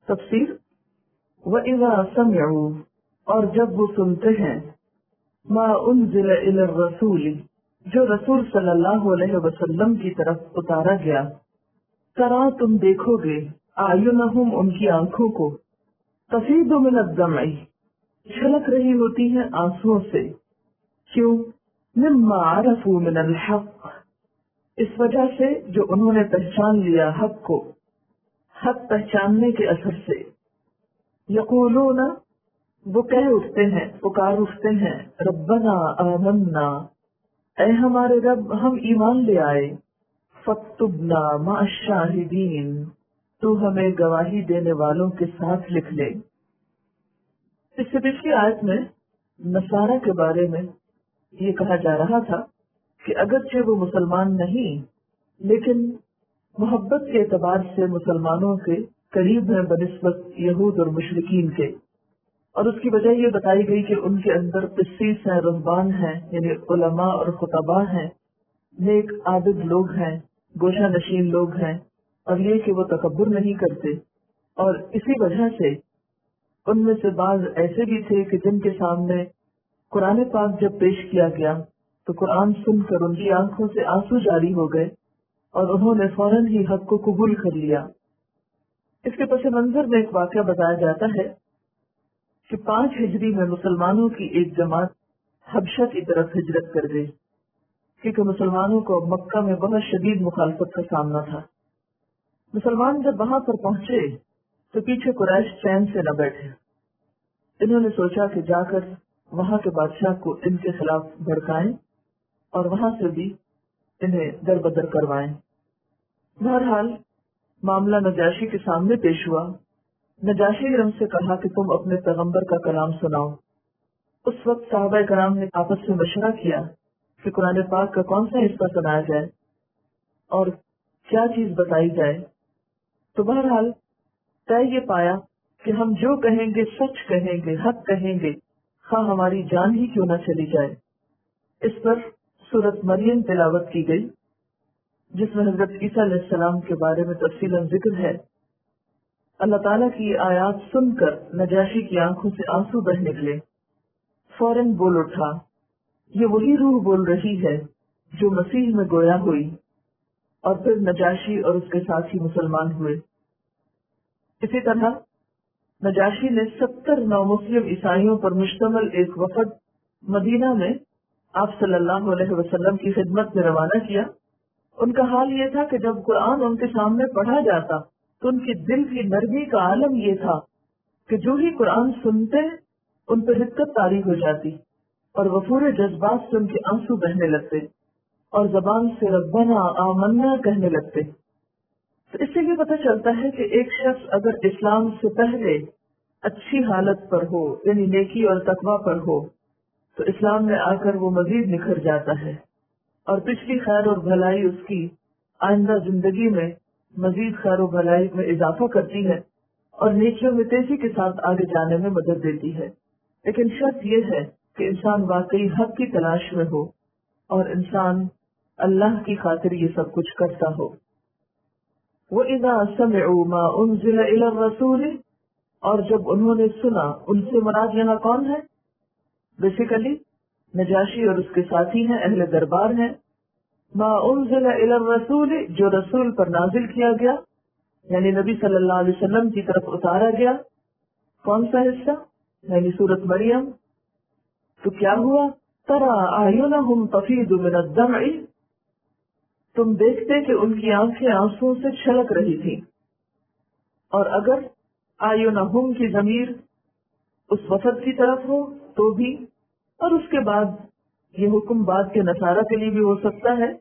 تفسیر وَإِذَا سَمِعُوا، اور جب وہ سنتے ہیں، مَا أُنزِلَ إِلَى الرَّسُولِ، جو رسول صلی اللہ علیہ وسلم کی طرف اتارا گیا، ترا تم دیکھو گے اعینہم ان کی آنکھوں کو، تفیض من الدمع چھلک رہی ہوتی ہیں آنسوؤں سے، کیوں؟ مما عرفوا من الحق، اس وجہ سے جو انہوں نے پہچان لیا حق کو، حق پہچاننے کے اثر سے، یقولون وہ کہہ اٹھتے ہیں، پکار اٹھتے ہیں، ربنا آمنا، اے ہمارے رب ہم ایمان لے آئے، فاکتبنا مع الشاہدین، تو ہمیں گواہی دینے والوں کے ساتھ لکھ لے۔ اس سے پچھلی آیت میں نصارہ کے بارے میں یہ کہا جا رہا تھا کہ اگرچہ وہ مسلمان نہیں لیکن محبت کے اعتبار سے مسلمانوں کے قریب ہیں بنسبت یہود اور مشرکین کے، اور اس کی وجہ یہ بتائی گئی کہ ان کے اندر قسیس ہیں، رہبان ہیں، یعنی علماء اور خطباء ہیں، نیک عابد لوگ ہیں، گوشہ نشین لوگ ہیں، اور یہ کہ وہ تکبر نہیں کرتے، اور اسی وجہ سے ان میں سے بعض ایسے بھی تھے کہ جن کے سامنے قرآن پاک جب پیش کیا گیا تو قرآن سن کر ان کی آنکھوں سے آنسو جاری ہو گئے اور انہوں نے فوراً ہی حق کو قبول کر لیا۔ اس کے پس منظر میں ایک واقعہ بتایا جاتا ہے کہ 5 ہجری میں مسلمانوں کی ایک جماعت حبشہ کی طرف ہجرت کر گئی، کیونکہ مسلمانوں کو مکہ میں بہت شدید مخالفت کا سامنا تھا۔ مسلمان جب وہاں پر پہنچے تو پیچھے قریش چین سے نہ بیٹھے، انہوں نے سوچا کہ جا کر وہاں کے بادشاہ کو ان کے خلاف بھڑکائیں اور وہاں سے بھی انہیں در بدر کروائیں۔ بہرحال معاملہ نجاشی کے سامنے پیش ہوا۔ نجاشی نے ان سے کہا کہ تم اپنے پیغمبر کا کلام سناؤ۔ اس وقت صحابہ کرام نے آپس میں مشورہ کیا کہ قرآن پاک کا کون سا حصہ سنایا جائے اور کیا چیز بتائی جائے، تو بہرحال طے یہ پایا کہ ہم جو کہیں گے سچ کہیں گے، حق کہیں گے، خواہ ہماری جان ہی کیوں نہ چلی جائے۔ اس پر سورۃ مریم تلاوت کی گئی جس میں حضرت عیسیٰ علیہ السلام کے بارے میں تفصیلاً ذکر ہے۔ اللہ تعالیٰ کی آیات سن کر نجاشی کی آنکھوں سے آنسو بہ نکلے، فوراً بول اٹھا، یہ وہی روح بول رہی ہے جو مسیح میں گویا ہوئی، اور پھر نجاشی اور اس کے ساتھی مسلمان ہوئے۔ اسی طرح نجاشی نے 70 نومسلم عیسائیوں پر مشتمل ایک وفد مدینہ میں آپ صلی اللہ علیہ وسلم کی خدمت میں روانہ کیا۔ ان کا حال یہ تھا کہ جب قرآن ان کے سامنے پڑھا جاتا تو ان کی دل کی نرمی کا عالم یہ تھا کہ جو ہی قرآن سنتے ان پر حقت طاری ہو جاتی اور وہ پورے جذبات سے ان کے آنسو بہنے لگتے اور زبان سے ربنا آمنا کہنے لگتے۔ تو اس سے یہ پتہ چلتا ہے کہ ایک شخص اگر اسلام سے پہلے اچھی حالت پر ہو، یعنی نیکی اور تقوی پر ہو، تو اسلام میں آ کر وہ مزید نکھر جاتا ہے اور پچھلی خیر اور بھلائی اس کی آئندہ زندگی میں مزید خیر و بھلائی میں اضافہ کرتی ہے اور نیکیوں میں تیزی کے ساتھ آگے جانے میں مدد دیتی ہے۔ لیکن شرط یہ ہے کہ انسان واقعی حق کی تلاش میں ہو اور انسان اللہ کی خاطر یہ سب کچھ کرتا ہو۔ وَإِذَا سَمِعُوا مَا أُنزِلَ إِلَى الرَّسُولِ، اور جب انہوں نے سنا، ان سے مراد یہاں کون ہے؟ بیسیکلی نجاشی اور اس کے ساتھی ہیں، اہل دربار ہیں۔ مَا أُنزِلَ إِلَى الرَّسُولِ، جو رسول پر نازل کیا گیا، یعنی نبی صلی اللہ علیہ وسلم کی طرف اتارا گیا۔ کون سا حصہ؟ یعنی سورۃ مریم۔ تو کیا ہوا؟ تَرَى أَعْيُنَهُمْ تَفِيضُ مِنَ الدَّمْعِ، تم دیکھتے کہ ان کی آنکھیں آنسوؤں سے چھلک رہی تھی۔ اور اگر اعینہم کی ضمیر اس وفد کی طرف ہو تو بھی، اور اس کے بعد یہ حکم بعد کے نصارہ کے لیے بھی ہو سکتا ہے،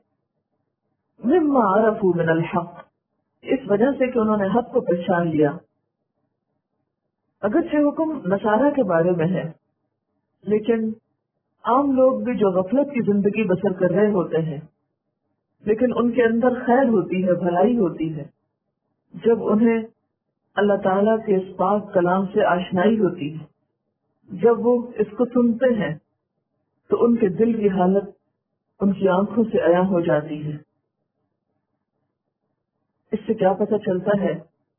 مما عرفوا من الحق، اس وجہ سے کہ انہوں نے حق کو پہچان لیا۔ اگرچہ حکم نصارہ کے بارے میں ہے لیکن عام لوگ بھی جو غفلت کی زندگی بسر کر رہے ہوتے ہیں لیکن ان کے اندر خیر ہوتی ہے، بھلائی ہوتی ہے، جب انہیں اللہ تعالیٰ کے اس پاک کلام سے آشنائی ہوتی ہے، جب وہ اس کو سنتے ہیں تو ان کے دل کی حالت ان کی آنکھوں سے عیاں ہو جاتی ہے۔ اس سے کیا پتہ چلتا ہے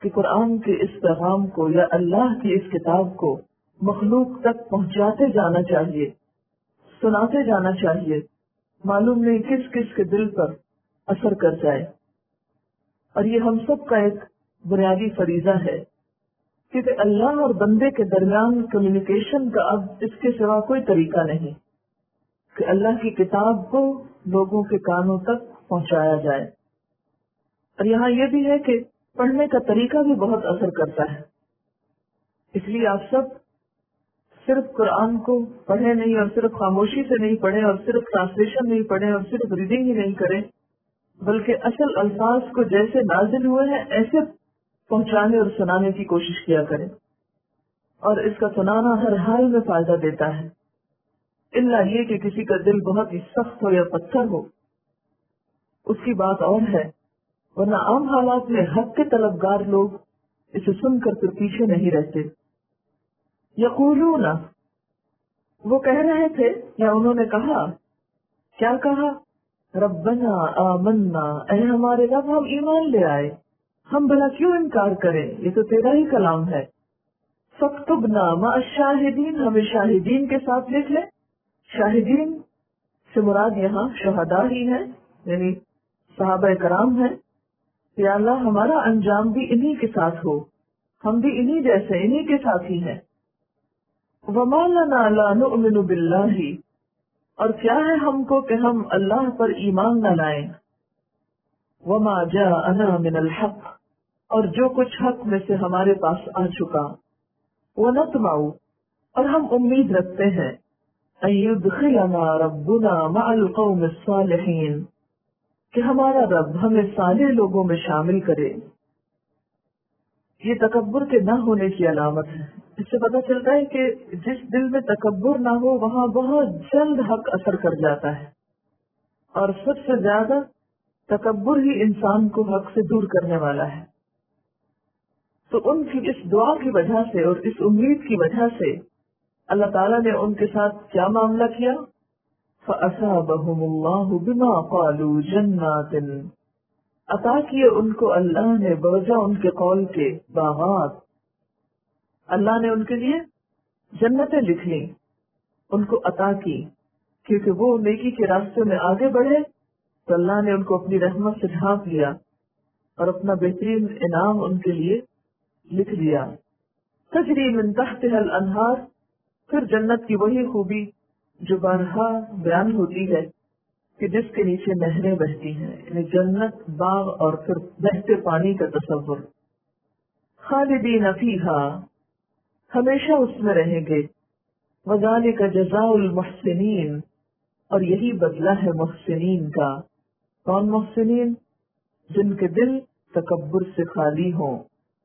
کہ قرآن کے اس پیغام کو یا اللہ کی اس کتاب کو مخلوق تک پہنچاتے جانا چاہیے، سناتے جانا چاہیے، معلوم نہیں کس کس کے دل پر اثر کر جائے۔ اور یہ ہم سب کا ایک بنیادی فریضہ ہے، کیونکہ اللہ اور بندے کے درمیان کمیونیکیشن کا اب اس کے سوا کوئی طریقہ نہیں کہ اللہ کی کتاب کو لوگوں کے کانوں تک پہنچایا جائے۔ اور یہاں یہ بھی ہے کہ پڑھنے کا طریقہ بھی بہت اثر کرتا ہے، اس لیے آپ سب صرف قرآن کو پڑھیں نہیں، اور صرف خاموشی سے نہیں پڑھیں، اور صرف ٹرانسلیشن نہیں پڑھیں، اور صرف ریڈنگ ہی نہیں کریں، بلکہ اصل الفاظ کو جیسے نازل ہوئے ہیں ایسے پہنچانے اور سنانے کی کوشش کیا کریں۔ اور اس کا سنانا ہر حال میں فائدہ دیتا ہے، الا یہ کہ کسی کا دل بہت ہی سخت ہو یا پتھر ہو، اس کی بات اور ہے، ورنہ عام حالات میں حق کے طلبگار لوگ اسے سن کر پھر پیچھے نہیں رہتے۔ یقولون، وہ کہہ رہے تھے یا انہوں نے کہا، کیا کہا؟ ربنا آمنا، اے ہمارے رب ہم ایمان لے آئے، ہم بھلا کیوں انکار کریں، یہ تو تیرا ہی کلام ہے۔ فاکتبنا مع الشاہدین، ہمیں شاہدین کے ساتھ لکھ لے۔ شاہدین سے مراد یہاں شہداء ہی ہیں، یعنی صحابہ کرام ہیں۔ یا اللہ ہمارا انجام بھی انہی کے ساتھ ہو، ہم بھی انہی جیسے، انہی کے ساتھ ہی ہیں۔ وما لنا لا نؤمن باللہ، اور کیا ہے ہم کو کہ ہم اللہ پر ایمان نہ لائیں۔ وما جاءنا من الحق، اور جو کچھ حق میں سے ہمارے پاس آ چکا۔ ونطمع، اور ہم امید رکھتے ہیں، ان يدخلنا ربنا مع القوم الصالحین، کہ ہمارا رب ہمیں صالح لوگوں میں شامل کرے۔ یہ تکبر کے نہ ہونے کی علامت ہے۔ اس سے پتہ چلتا ہے کہ جس دل میں تکبر نہ ہو وہاں بہت جلد حق اثر کر جاتا ہے، اور سب سے زیادہ تکبر ہی انسان کو حق سے دور کرنے والا ہے۔ تو ان کی اس دعا کی وجہ سے اور اس امید کی وجہ سے اللہ تعالیٰ نے ان کے ساتھ کیا معاملہ کیا؟ فَأَصَابَهُمُ اللَّهُ بِمَا قَالُوا جَنَّاتٍ، عطا کیے ان کو اللہ نے بوجہ ان کے قول کے باغات۔ اللہ نے ان کے لیے جنتیں لکھ لیں، ان کو عطا کی، کیونکہ وہ نیکی کے راستے میں آگے بڑھے تو اللہ نے ان کو اپنی رحمت سے ڈھانپ لیا اور اپنا بہترین انعام ان کے لیے لکھ لیا۔ تجری من تحتها الانہار، پھر جنت کی وہی خوبی جو بارہا بیان ہوتی ہے کہ جس کے نیچے نہریں بہتی ہیں، یعنی جنت، باغ اور پھر بہتے پانی کا تصور۔ خالدین فیہا، ہمیشہ اس میں رہیں گے۔ وذالک جزاء المحسنین، اور یہی بدلہ ہے محسنین کا۔ کون محسنین؟ جن کے دل تکبر سے خالی ہوں۔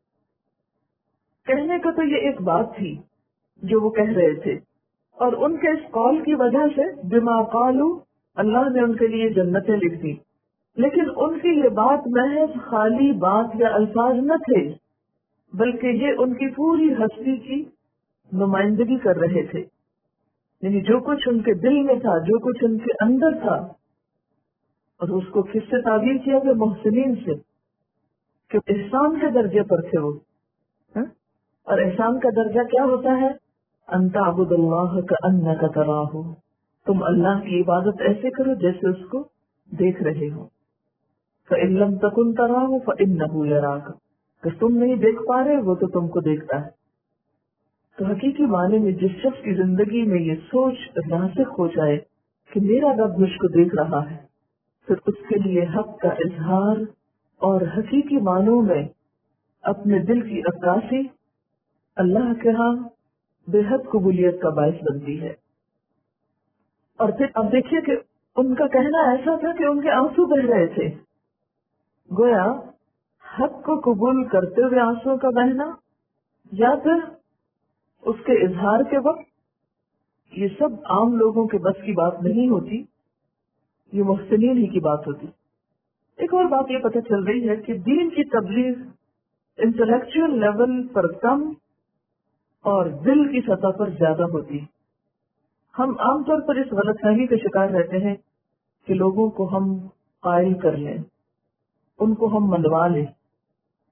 کہنے کا تو یہ ایک بات تھی جو وہ کہہ رہے تھے، اور ان کے اس قول کی وجہ سے بما قالوا، اللہ نے ان کے لیے جنتیں لکھ دی، لیکن ان کی یہ بات محض خالی بات یا الفاظ نہ تھے، بلکہ یہ ان کی پوری ہستی کی نمائندگی کر رہے تھے، یعنی جو کچھ ان کے دل میں تھا، جو کچھ ان کے اندر تھا، اور اس کو کس سے تعبیر کیا گیا؟ محسنین سے، کہ احسان کے درجے پر تھے وہ۔ اور احسان کا درجہ کیا ہوتا ہے؟ ان تعبد اللہ کأنک تراہ، تم اللہ کی عبادت ایسے کرو جیسے اس کو دیکھ رہے ہو۔ فإن لم تکن تراہ فإنہ یراک، کہ تم نہیں دیکھ پا رہے وہ تو تم کو دیکھتا ہے۔ تو حقیقی معنی میں جس شخص کی زندگی میں یہ سوچ راسخ ہو جائے کہ میرا رب مجھ کو دیکھ رہا ہے، پھر اس کے لیے حق کا اظہار اور حقیقی معنوں میں اپنے دل کی عکاسی اللہ کے ہاں بے حد قبولیت کا باعث بنتی ہے۔ اور پھر اب دیکھیے کہ ان کا کہنا ایسا تھا کہ ان کے آنسو بہ رہے تھے، گویا حق کو قبول کرتے ہوئے آنسو کا بہنا، یا پھر اس کے اظہار کے وقت، یہ سب عام لوگوں کے بس کی بات نہیں ہوتی، یہ محسنین ہی کی بات ہوتی۔ ایک اور بات یہ پتہ چل رہی ہے کہ دین کی تبلیغ انٹلیکچوئل لیول پر کم اور دل کی سطح پر زیادہ ہوتی۔ ہم عام طور پر اس غلط فہمی کا شکار رہتے ہیں کہ لوگوں کو ہم قائل کر لیں، ان کو ہم منوا لیں،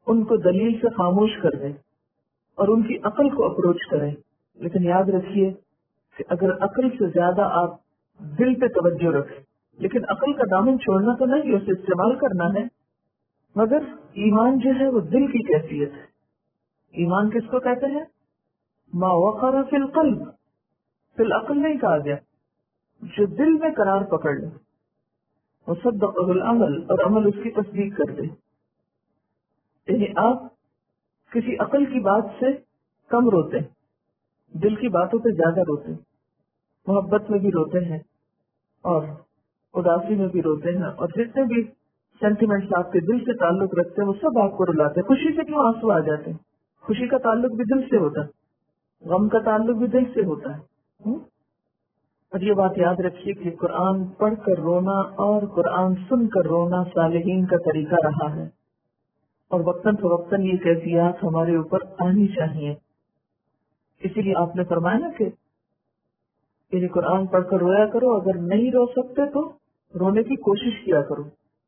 ان کو دلیل سے خاموش کر دیں اور ان کی عقل کو اپروچ کریں. لیکن یاد رکھیے کہ اگر عقل سے زیادہ آپ دل پہ توجہ رکھیں، لیکن عقل کا دامن چھوڑنا تو نہیں، اسے استعمال کرنا ہے. مگر ایمان جو ہے وہ دل کی کیفیت ہے. ایمان کس کو کہتے ہیں؟ ما وقر فی القلب، فی العقل نہیں کہا گیا، جو دل میں قرار پکڑ لے. وصدقہ العمل، اور عمل اس کی تصدیق کر دے. یعنی آپ کسی عقل کی بات سے کم روتے، دل کی باتوں پہ زیادہ روتے، محبت میں بھی روتے ہیں اور اداسی میں بھی روتے ہیں، اور جتنے بھی سینٹیمنٹس آپ کے دل سے تعلق رکھتے ہیں وہ سب آپ کو رلاتے ہیں. خوشی سے کیوں آنسو آ جاتے ہیں؟ خوشی کا تعلق بھی دل سے ہوتا ہے، غم کا تعلق بھی دل سے ہوتا ہے. اور یہ بات یاد رکھیے کہ قرآن پڑھ کر رونا اور قرآن سن کر رونا صالحین کا طریقہ رہا ہے، اور وقتاً فوقتاً یہ کیفیات ہمارے اوپر آنی چاہیے. اسی لیے آپ نے فرمایا نا کہ یہ قرآن پڑھ کر رویا کرو، اگر نہیں رو سکتے تو رونے کی کوشش کیا کرو.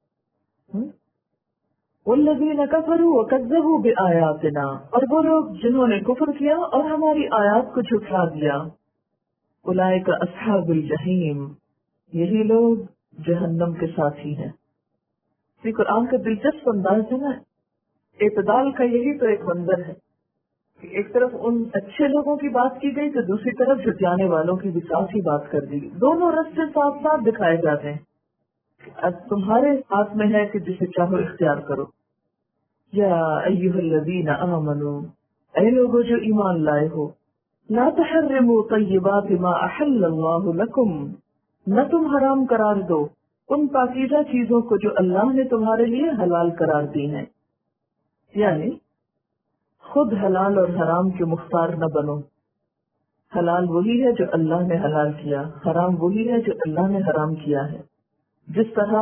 والذین کفروا وکذبوا بآیاتنا، اور وہ لوگ جنہوں نے کفر کیا اور ہماری آیات کو جھٹلا دیا. اولئک اصحاب الجحیم، یہی لوگ جہنم کے ساتھی ہیں. یہ قرآن کا دلچسپ انداز ہے نا، اعتدال کا یہی تو ایک منظر ہے کہ ایک طرف ان اچھے لوگوں کی بات کی گئی تو دوسری طرف جھٹلانے والوں کی بھی ساتھ ہی بات کر دی گئی. دونوں رستے صاف صاف دکھائے جاتے ہیں. اب تمہارے ہاتھ میں ہے کہ جسے چاہو اختیار کرو. یا ایھا الذین آمنوا، اے لوگوں جو ایمان لائے ہو، لا تحرموا طیبات ما احل اللہ لکم، نہ تم حرام قرار دو ان پاکیزہ چیزوں کو جو اللہ نے تمہارے لیے حلال قرار دی ہیں. یعنی خود حلال اور حرام کے مختار نہ بنو. حلال وہی ہے جو اللہ نے حلال کیا، حرام وہی ہے جو اللہ نے حرام کیا ہے. جس طرح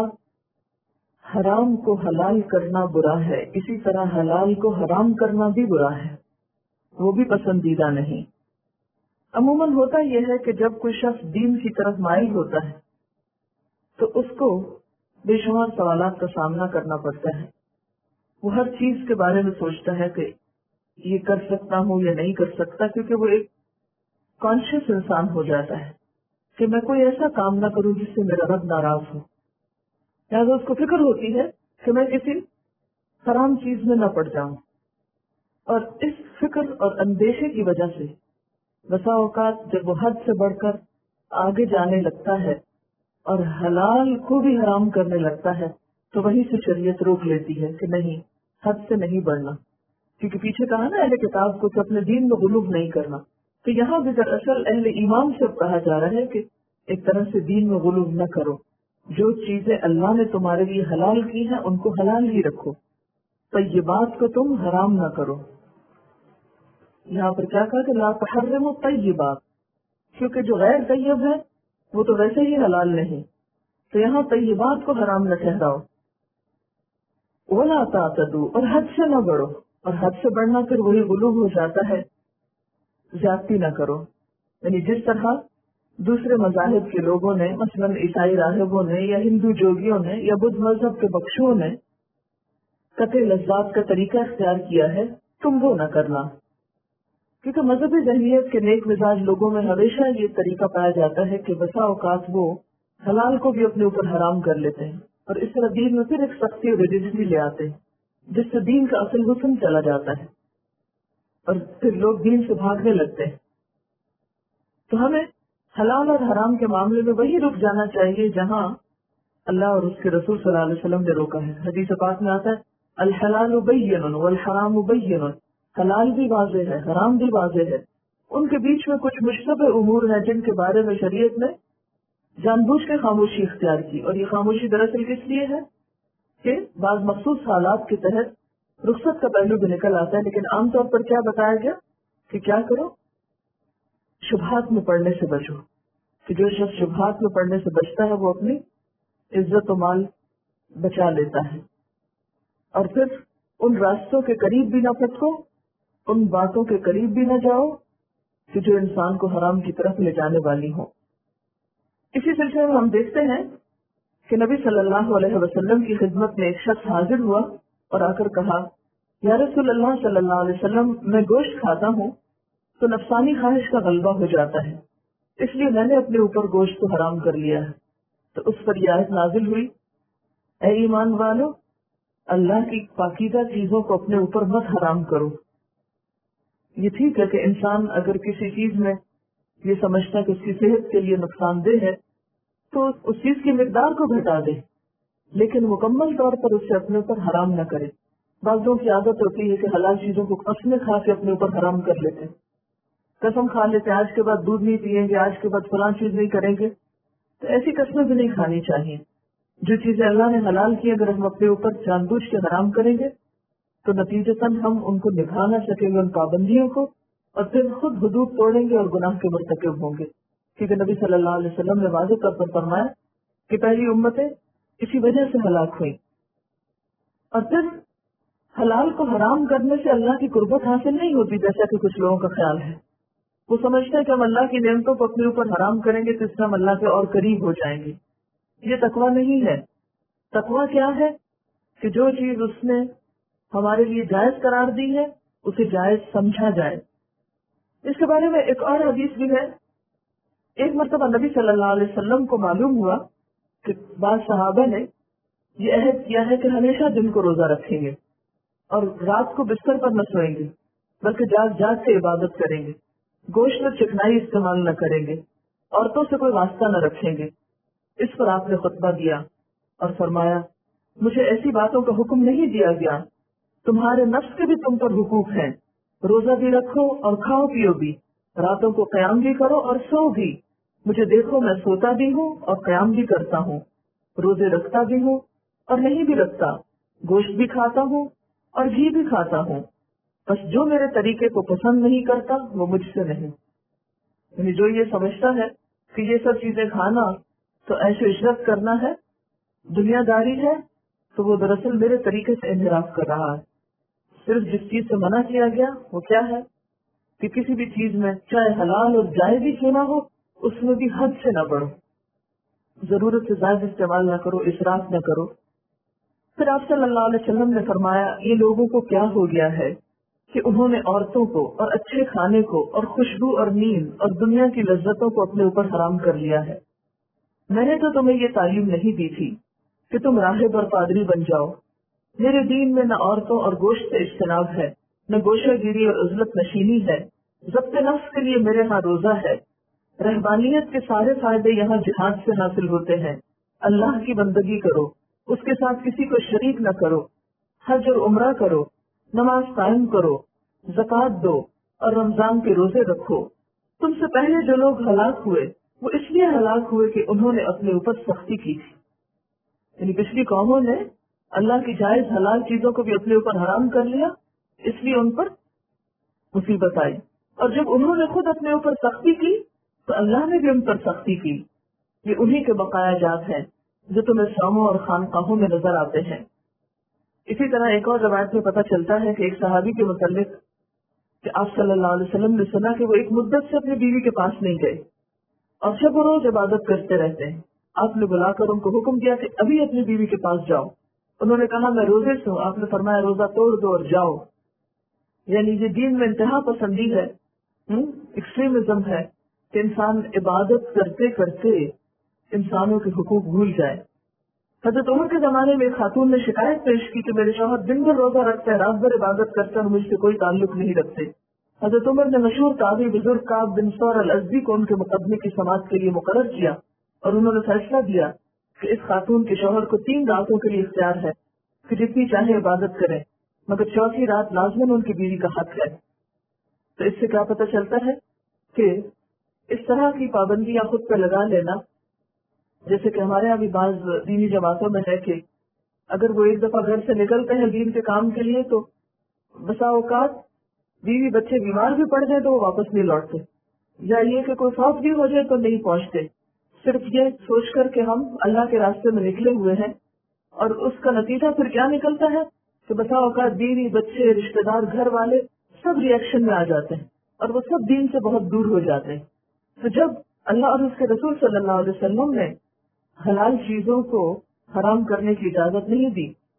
حرام کو حلال کرنا برا ہے، اسی طرح حلال کو حرام کرنا بھی برا ہے، وہ بھی پسندیدہ نہیں. عموماً ہوتا یہ ہے کہ جب کوئی شخص دین کی طرف مائل ہوتا ہے تو اس کو بے شمار سوالات کا سامنا کرنا پڑتا ہے. وہ ہر چیز کے بارے میں سوچتا ہے کہ یہ کر سکتا ہوں یا نہیں کر سکتا، کیونکہ وہ ایک کانشیس انسان ہو جاتا ہے کہ میں کوئی ایسا کام نہ کروں جس سے میرا رب ناراض ہو. لہٰذا اس کو فکر ہوتی ہے کہ میں کسی حرام چیز میں نہ پڑ جاؤں. اور اس فکر اور اندیشے کی وجہ سے بسا اوقات جب وہ حد سے بڑھ کر آگے جانے لگتا ہے اور حلال کو بھی حرام کرنے لگتا ہے تو وہیں سے شریعت روک لیتی ہے کہ نہیں، حد سے نہیں بڑھنا. کیونکہ پیچھے کہا نا اہل کتاب کو کہ اپنے دین میں غلو نہیں کرنا، تو یہاں بھی دراصل اہل ایمان سے کہا جا رہا ہے کہ ایک طرح سے دین میں غلو نہ کرو. جو چیزیں اللہ نے تمہارے لیے حلال کی ہیں ان کو حلال ہی رکھو، طیبات کو تم حرام نہ کرو. یہاں پر کیا کہا کہ لا تحرموا طیبات، کیونکہ جو غیر طیب ہے وہ تو ویسے ہی حلال نہیں، تو یہاں طیبات کو حرام نہ ٹھہراؤ. ولا تعتدوا، اور حد سے نہ بڑھو. اور حد سے بڑھنا پھر وہی غلو ہو جاتا ہے، زیادتی نہ کرو. یعنی جس طرح دوسرے مذاہب کے لوگوں نے، مثلاً عیسائی راہبوں نے یا ہندو جوگیوں نے یا بدھ مذہب کے بخشوں نے قطع لذات کا طریقہ اختیار کیا ہے، تم وہ نہ کرنا. کیونکہ مذہبی ذہنیت کے نیک مزاج لوگوں میں ہمیشہ یہ طریقہ پایا جاتا ہے کہ بسا اوقات وہ حلال کو بھی اپنے اوپر حرام کر لیتے ہیں، اور اس طرح دین میں پھر ایک سختی اور ریجیڈیٹی لے آتے ہیں جس سے دین کا اصل حسن چلا جاتا ہے اور پھر لوگ دین سے بھاگنے لگتے ہیں. تو ہمیں حلال اور حرام کے معاملے میں وہی رک جانا چاہیے جہاں اللہ اور اس کے رسول صلی اللہ علیہ وسلم نے روکا ہے. حدیث پاک میں آتا ہے الحلال بین والحرام بین، حلال بھی واضح ہے، حرام بھی واضح ہے. ان کے بیچ میں کچھ مشتبہ امور ہیں جن کے بارے میں شریعت نے جان بوجھ کے خاموشی اختیار کی، اور یہ خاموشی دراصل کس لیے ہے کہ بعض مخصوص حالات کے تحت رخصت کا پہلو بھی نکل آتا ہے. لیکن عام طور پر کیا بتایا گیا کہ کیا کرو، شبہات میں پڑنے سے بچو. کہ جو شخص شبہات میں پڑنے سے بچتا ہے وہ اپنی عزت و مال بچا لیتا ہے. اور پھر ان راستوں کے قریب بھی نہ پھٹکو، ان باتوں کے قریب بھی نہ جاؤ کہ جو انسان کو حرام کی طرف لے جانے والی ہوں. اسی سلسلے میں ہم دیکھتے ہیں کہ نبی صلی اللہ علیہ وسلم کی خدمت میں ایک شخص حاضر ہوا اور آ کر کہا یا رسول اللہ صلی اللہ علیہ وسلم، میں گوشت کھاتا ہوں تو نفسانی خواہش کا غلبہ ہو جاتا ہے، اس لیے میں نے اپنے اوپر گوشت کو حرام کر لیا ہے۔ تو اس پر یہ آیت نازل ہوئی، اے ایمان والو، اللہ کی پاکیزہ چیزوں کو اپنے اوپر مت حرام کرو۔ یہ ٹھیک ہے کہ انسان اگر کسی چیز میں یہ سمجھتا ہے کہ اس کی صحت کے لیے نقصان دہ ہے تو اس چیز کی مقدار کو گھٹا دے، لیکن مکمل طور پر اسے اپنے اوپر حرام نہ کرے۔ بعض لوگوں کی عادت ہوتی ہے کہ حلال چیزوں کو قسمیں کھا کے اپنے اوپر حرام کر لیتے ہیں، قسم کھا لیتے ہیں آج کے بعد دودھ نہیں پیئیں گے، آج کے بعد فلاں چیز نہیں کریں گے۔ تو ایسی قسمیں بھی نہیں کھانی چاہیے۔ جو چیزیں اللہ نے حلال کی اگر ہم اپنے اوپر جان بوجھ کے حرام کریں گے تو نتیجتاً ہم ان کو نبھا نہ سکیں گے، ان پابندیوں کو، اور پھر خود حدود توڑیں گے اور گناہ کے مرتکب ہوں گے۔ کیونکہ نبی صلی اللہ علیہ وسلم نے واضح طور پر فرمایا کہ پہلی امتیں اسی وجہ سے ہلاک ہوئی۔ اور پھر حلال کو حرام کرنے سے اللہ کی قربت حاصل نہیں ہوتی جیسا کہ کچھ لوگوں کا خیال ہے۔ وہ سمجھتے ہیں کہ ہم اللہ کی نعمتوں کو اپنے اوپر حرام کریں گے تو اس سے ہم اللہ کے اور قریب ہو جائیں گے۔ یہ تقویٰ نہیں ہے۔ تقویٰ کیا ہے کہ جو چیز اس نے ہمارے لیے جائز قرار دی ہے اسے جائز سمجھا جائے۔ اس کے بارے میں ایک اور حدیث بھی ہے۔ ایک مرتبہ نبی صلی اللہ علیہ وسلم کو معلوم ہوا کہ بعض صحابہ نے یہ عہد کیا ہے کہ ہمیشہ دن کو روزہ رکھیں گے اور رات کو بستر پر نہ سوئیں گے بلکہ جاگ جاگ کے عبادت کریں گے، گوشت میں چکنائی استعمال نہ کریں گے، عورتوں سے کوئی واسطہ نہ رکھیں گے۔ اس پر آپ نے خطبہ دیا اور فرمایا، مجھے ایسی باتوں کا حکم نہیں دیا گیا، تمہارے نفس کے بھی تم پر حقوق ہیں، روزہ بھی رکھو اور کھاؤ پیو بھی، راتوں کو قیام بھی کرو اور سو بھی۔ مجھے دیکھو میں سوتا بھی ہوں اور قیام بھی کرتا ہوں، روزے رکھتا بھی ہوں اور نہیں بھی رکھتا، گوشت بھی کھاتا ہوں اور گھی بھی کھاتا ہوں، بس جو میرے طریقے کو پسند نہیں کرتا وہ مجھ سے نہیں۔ یعنی جو یہ سمجھتا ہے کہ یہ سب چیزیں کھانا تو ایسے عشرت کرنا ہے، دنیا داری ہے، تو وہ دراصل میرے طریقے سے انحراف کر رہا ہے۔ صرف جس چیز سے منع کیا گیا وہ کیا ہے کہ کسی بھی چیز میں چاہے حلال اور جائز ہی کیوں نہ ہو اس میں بھی حد سے نہ بڑھو، ضرورت سے زائد استعمال نہ کرو، اسراف نہ کرو۔ پھر آپ صلی اللہ علیہ وسلم نے فرمایا، یہ لوگوں کو کیا ہو گیا ہے کہ انہوں نے عورتوں کو اور اچھے کھانے کو اور خوشبو اور نیند اور دنیا کی لذتوں کو اپنے اوپر حرام کر لیا ہے۔ میں نے تو تمہیں یہ تعلیم نہیں دی تھی کہ تم راہب اور پادری بن جاؤ۔ میرے دین میں نہ عورتوں اور گوشت سے اجتناب ہے، نہ گوشہ گیری اور عزلت نشینی ہے، ضبط نفس کے لیے میرے ہاں روزہ ہے۔ رہبانیت کے سارے فائدے یہاں جہاد سے حاصل ہوتے ہیں۔ اللہ کی بندگی کرو، اس کے ساتھ کسی کو شریک نہ کرو، حج اور عمرہ کرو، نماز قائم کرو، زکوٰۃ دو اور رمضان کے روزے رکھو۔ تم سے پہلے جو لوگ ہلاک ہوئے وہ اس لیے ہلاک ہوئے کہ انہوں نے اپنے اوپر سختی کی تھی۔ یعنی پچھلی قوموں نے اللہ کی جائز حلال چیزوں کو بھی اپنے اوپر حرام کر لیا، اس لیے ان پر مصیبت آئی، اور جب انہوں نے خود اپنے اوپر سختی کی تو اللہ نے بھی ان پر سختی کی۔ یہ انہی کے بقایا جات ہیں جو تمہیں صوموں اور خانقاہوں میں نظر آتے ہیں۔ اسی طرح ایک اور روایت میں پتہ چلتا ہے کہ ایک صحابی کے متعلق کہ آپ صلی اللہ علیہ وسلم نے سنا کہ وہ ایک مدت سے اپنی بیوی کے پاس نہیں گئے اور شب و روز عبادت کرتے رہتے ہیں۔ آپ نے بلا کر ان کو حکم دیا کہ ابھی اپنی بیوی کے پاس جاؤ۔ انہوں نے کہا میں روزے سے ہوں۔ آپ نے فرمایا روزہ توڑ دو اور جاؤ۔ یعنی یہ دین میں انتہا پسندی ہے، ایکسٹریمزم ہے کہ انسان عبادت کرتے کرتے انسانوں کے حقوق بھول جائے۔ حضرت عمر کے زمانے میں ایک خاتون نے شکایت پیش کی کہ میرے شوہر دن بھر روزہ رکھتے ہیں، رات بھر عبادت کرتے ہیں اور مجھ سے کوئی تعلق نہیں رکھتے۔ حضرت عمر نے مشہور تابعی بزرگ کعب بن ثور الازدی کو ان کے مقدمے کی سماعت کے لیے مقرر کیا اور انہوں نے فیصلہ دیا کہ اس خاتون کے شوہر کو 3 راتوں کے لیے اختیار ہے کہ جتنی چاہے عبادت کریں، مگر 4تھی رات لازماً ان کی بیوی کا حق ہے۔ تو اس سے کیا پتہ چلتا ہے کہ اس طرح کی پابندیاں خود پہ لگا لینا، جیسے کہ ہمارے یہاں بھی بعض دینی جماعتوں میں ہے کہ اگر وہ ایک دفعہ گھر سے نکلتے ہیں دین کے کام کے لیے تو بسا اوقات بیوی بچے بیمار بھی پڑ جائیں تو وہ واپس نہیں لوٹتے، یا یہ کہ کوئی فوت بھی ہو جائے تو نہیں پہنچتے، صرف یہ سوچ کر کہ ہم اللہ کے راستے میں نکلے ہوئے ہیں۔ اور اس کا نتیجہ پھر کیا نکلتا ہے کہ بسا اوقات بیوی بچے رشتے دار گھر والے سب ری ایکشن میں آ جاتے ہیں اور وہ سب دین سے بہت دور ہو جاتے ہیں۔ تو جب اللہ اور اس کے رسول صلی اللہ علیہ وسلم نے حلال چیزوں کو حرام کرنے کی اجازت نہیں دی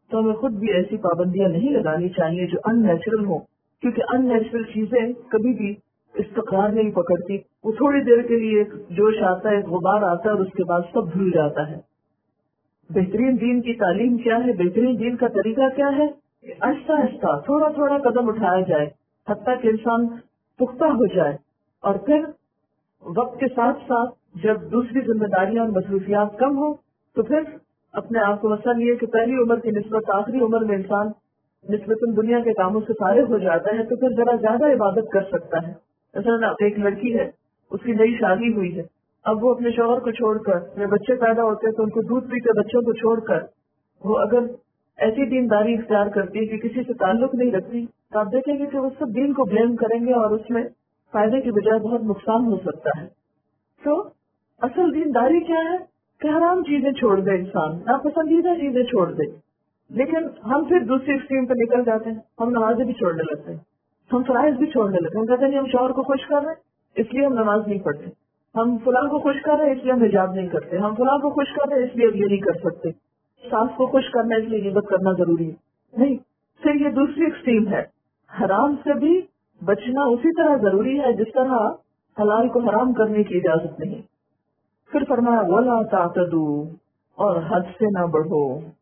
تو ہمیں خود بھی ایسی پابندیاں نہیں لگانی چاہیے جو ان نیچرل ہوں، کیونکہ ان نیچرل چیزیں کبھی بھی استقرار نہیں پکڑتی. وہ تھوڑی دیر کے لیے ایک جوش آتا ہے، ایک غبار آتا ہے اور اس کے بعد سب بھول جاتا ہے. بہترین دین کی تعلیم کیا ہے، بہترین دین کا طریقہ کیا ہے؟ آہستہ آہستہ تھوڑا تھوڑا قدم اٹھایا جائے حتیٰ کہ انسان پختہ ہو جائے، اور پھر وقت کے ساتھ ساتھ جب دوسری ذمہ داریاں اور مصروفیات کم ہو تو پھر اپنے آپ کو مثلاً یہ کہ پہلی عمر کی نسبت آخری عمر میں انسان نسبتاً دنیا کے کاموں سے فارغ ہو جاتا ہے تو پھر ذرا زیادہ عبادت کر سکتا ہے. مثلاً ایک لڑکی ہے، اس کی نئی شادی ہوئی ہے، اب وہ اپنے شوہر کو چھوڑ کر، یا بچے پیدا ہوتے ہیں تو ان کو دودھ پیتے بچوں کو چھوڑ کر وہ اگر ایسی دینداری اختیار کرتی ہے کہ کسی سے تعلق نہیں رکھتی تو آپ دیکھیں گے کہ وہ سب دین کو بلیم کریں گے اور اس میں فائدے کی بجائے بہت نقصان ہو سکتا ہے. تو اصل دینداری کیا ہے کہ حرام چیزیں چھوڑ دے انسان، ناپسندیدہ چیزیں چھوڑ دے. لیکن ہم پھر دوسری ایکسٹریم پہ نکل جاتے ہیں، ہم نمازیں بھی چھوڑنے لگتے ہیں، ہم فرائض بھی چھوڑنے لگتے ہیں. ہم کہتے ہیں ہم شوہر کو خوش کر رہے ہیں اس لیے ہم نماز نہیں پڑھتے، ہم فلاں کو خوش کر رہے ہیں اس لیے ہم حجاب نہیں کرتے، ہم فلاں کو خوش کر رہے ہیں اس لیے اب یہ نہیں کر سکتے، ساس کو خوش کرنا اس لیے غیبت کرنا ضروری ہے. نہیں، پھر یہ دوسری ایکسٹریم ہے. حرام سے بھی بچنا اسی طرح ضروری ہے جس طرح حلال کو حرام کرنے کی اجازت نہیں. پھر فرمایا وَلَا تَعْتَدُوا، اور حد سے نہ بڑھو،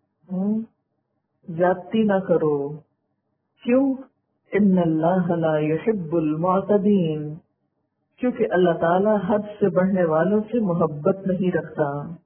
زیادتی نہ کرو. کیوں؟ ان اللہ لا يحب المعتدین، کیونکہ اللہ تعالیٰ حد سے بڑھنے والوں سے محبت نہیں رکھتا.